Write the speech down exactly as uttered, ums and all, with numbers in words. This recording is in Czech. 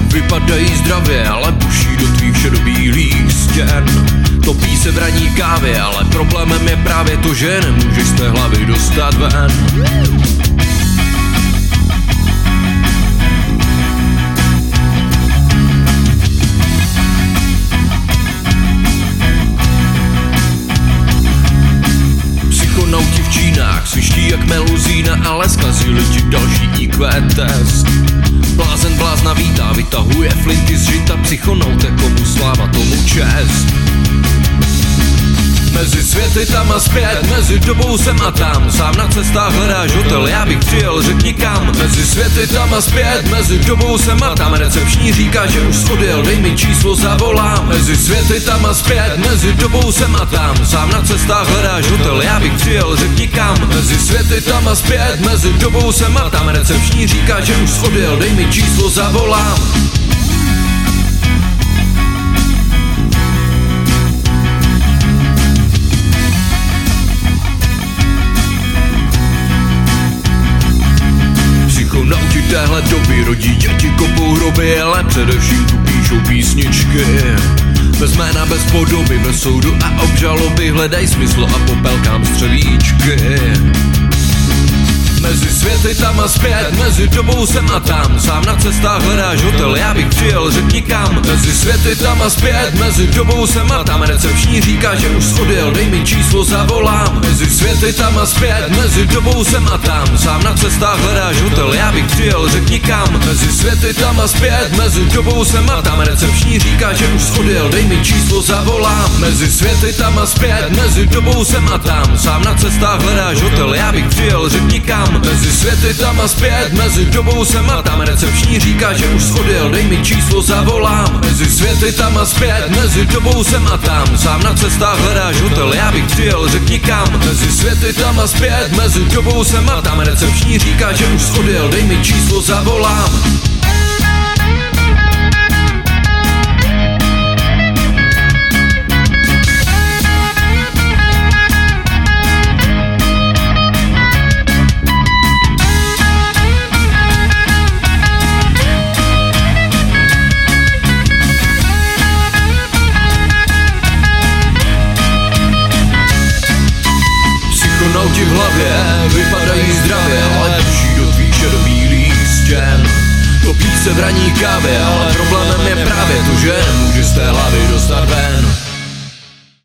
Vypadají zdravě, ale buší do tvých šedobílých stěn. Topí se v ranní kávě, ale problémem je právě to, že nemůžeš z té hlavy dostat ven. Psychonauti v Čínách sviští jak meluzína, ale zkazili ti další í kvé test. Blázen blázna vítá, vytahuje flinty z žita, psychonaut, komu sláva, tomu čest. Mezi světy tam a zpět, mezi dobou sem a tam, sám na cestách hledáš hotel, já bych přijel, řekni kam. Mezi světy tam a zpět, mezi dobou sem a tam, recepční říká, že už odjel, dej mi číslo, zavolám. Mezi světy tam a zpět, mezi dobou sem a tam, sám na cestách hledáš hotel, já bych přijel, řekni kam. Mezi světy tam a zpět, mezi dobou sem a tam, recepční říká, že už odjel, dej mi číslo, zavolám. Psychonauti téhle doby rodí děti, kopou hroby, ale především tu píšou písničky. Bez jména, bez podoby, bez soudu a obžaloby, hledaj smysl a popelkám střevíčky. Mezi světy tam a zpět, mezi dobou sem a tam, sám na cestách hledáš hotel, já bych přijel, řekni kam. Mezi světy tam a zpět, mezi dobou sem a tam, recepční říká, že už odjel, dej mi číslo, zavolám. Mezi světy tam a zpět, mezi dobou sem a tam, sám na cestách hledáš hotel, já bych přijel, řekni kam. Mezi světy tam a zpět, mezi dobou sem a tam, recepční říká, že už odjel, dej mi číslo, zavolám. Mezi světy tam a zpět, mezi dobou sem a tam, sám na cestách hledáš hotel, já bych přijel, řekni kam. Mezi světy tam a zpět, mezi dobou sem a tam, recepční říká, že už odjel, dej mi číslo, zavolám. Mezi světy tam a zpět, mezi dobou sem a tam, sám na cestách hledáš hotel, já bych přijel, řekni kam. Mezi světy tam a zpět, mezi dobou sem a tam, recepční říká, že už odjel, dej mi číslo, zavolám. Psychonauti v hlavě vypadají zdravě, ale buší do tvých šedobílých stěn. Topí se v ranní kávě, ale problémem je právě to, že nemůžeš z té hlavy dostat ven.